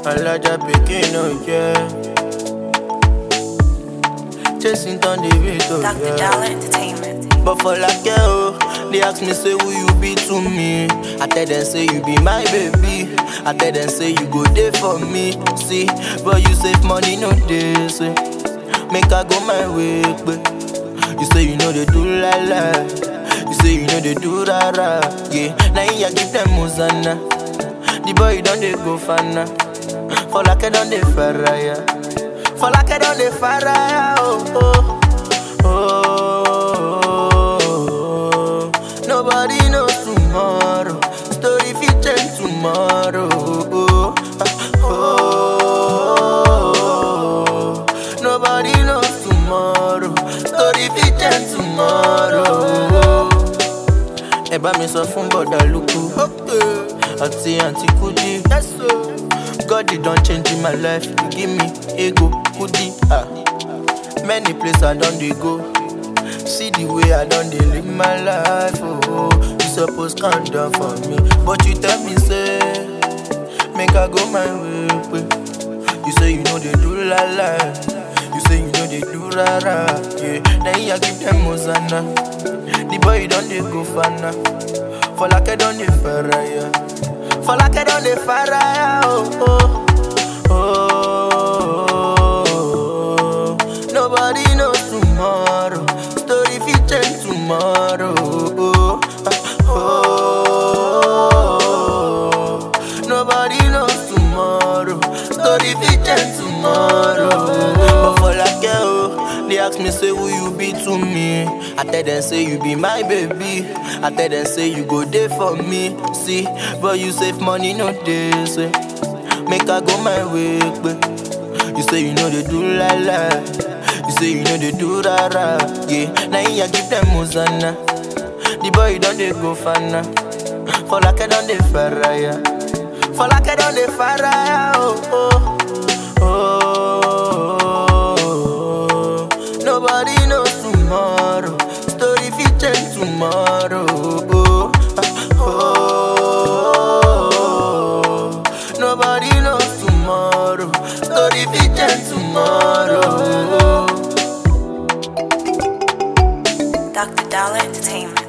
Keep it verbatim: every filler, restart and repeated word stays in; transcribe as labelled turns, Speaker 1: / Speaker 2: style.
Speaker 1: Alaja Pekin, oh yeah. Chasing down the beat, oh
Speaker 2: Doctor
Speaker 1: yeah.
Speaker 2: Dollar Entertainment.
Speaker 1: But for like girl, they ask me say who you be to me. I tell them say you be my baby. I tell them say you go there for me. See, but you save money no day, say. Make I go my way, but you say you know they do la la. You say you know they do ra ra. Yeah, now you give them Muzana. The boy don't they go fana. For like I don't they faraya. For like I don't they faraya. Oh oh oh. Nobody knows tomorrow. Story fit change tomorrow. Oh, oh, oh. Nobody knows tomorrow. Story fit change tomorrow. Eba mi sọ fún bọ̀dà lukú. Àti àǹtí Kudi. God they don't change in my life. You give me ego, Kudi. Ah. Many places I don't dey go. See the way I don't dey live my life. Oh, you suppose calm down for me, but you tell me say make I go my way. You say you know they do la la. You say you know they do ra ra. Yeah, then you give them Mozana. The boy don't dey go fana. For like I don't dey faraya. For like I don't dey faraya. Oh oh oh. Oh. Nobody knows tomorrow. Story fit change tomorrow. Oh, oh, oh. Nobody knows tomorrow. Story fit change tomorrow. But for like girl, they ask me say who you be to me. I tell them say you be my baby. I tell them say you go there for me. See, but you save money no day. Say, make I go my way, but you say you know they do la la. You say you know they do ra ra. Yeah, now you give them Muzana. The boy don't they go fana. For like I don't they faraya. For like I don't they faraya. Oh oh oh. Nobody knows tomorrow. Story fit change tomorrow. Oh oh. Nobody knows tomorrow. Story fit change tomorrow.
Speaker 2: Doctor Dollar Entertainment.